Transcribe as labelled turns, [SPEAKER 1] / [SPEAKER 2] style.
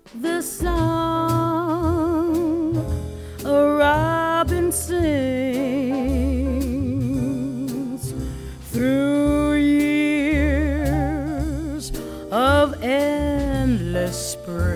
[SPEAKER 1] the song a robin sings through years of endless spring.